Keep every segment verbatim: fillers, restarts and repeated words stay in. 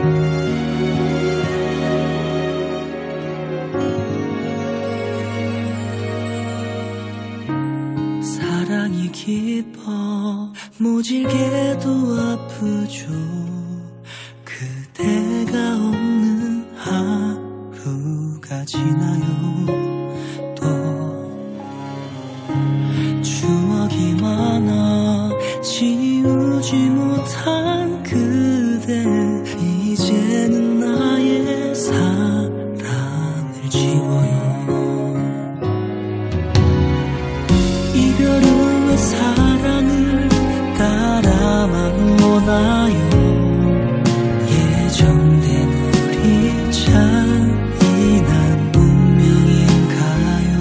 사랑이 깊어 모질게도 아프죠. 그대가 없는 하루가 지나요. 또 추억이 많아 지우지 못한 그대, 이제는 나의 사랑을 지워요. 이별 후의 사랑을 따라만 오나요. 예정된 우리 잔인한 운명인가요.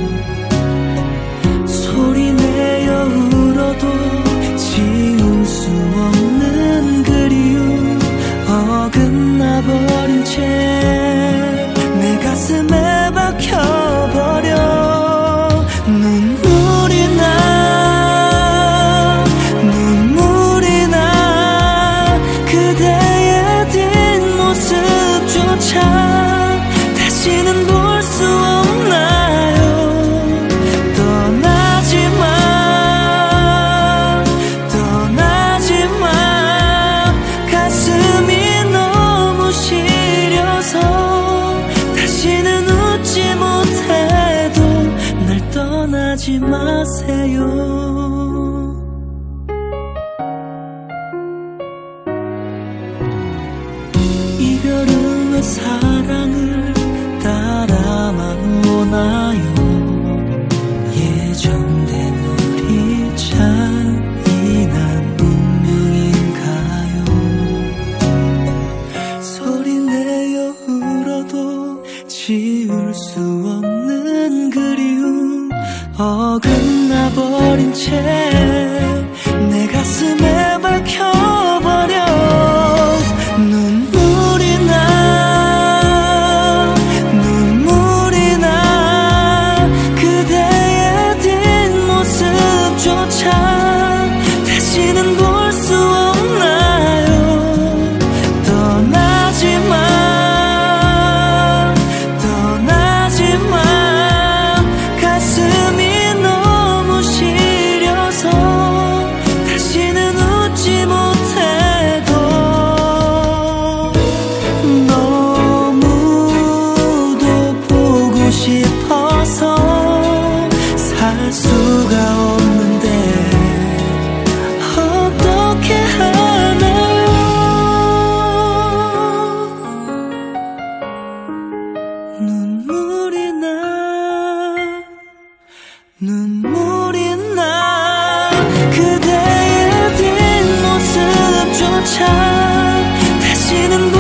소리내어 울어도 지울 수 없는 그리움, 어긋나버린 채 내 가슴에 박혀버려. 눈물이 나 눈물이 나 그대의 뒷모습조차 다시는 볼 수 없나요. 떠나지 마 떠나지 마. 가슴이 너무 시려서 다시는 웃지 못해도 날 떠나지 마세요. 이별 후의 사랑을 따라만 오나요. 예정된 우리 잔인한 운명인가요. 소리내어 울어도 지울 수 없는 그리움, 어긋나버린 채 내 가슴에 박혀버려. 눈물이 나 눈물이 나 그대의 뒷모습조차 다시는 볼 수 없나요. 떠나지 마 떠나지 마. 가슴이 너무 시려서 다시는 웃지 못해도 너무도 보고 싶어서 살 수가 없는데 어떻게 하나요. 눈물이 나 눈물이 나 그대의 뒷모습조차 다시는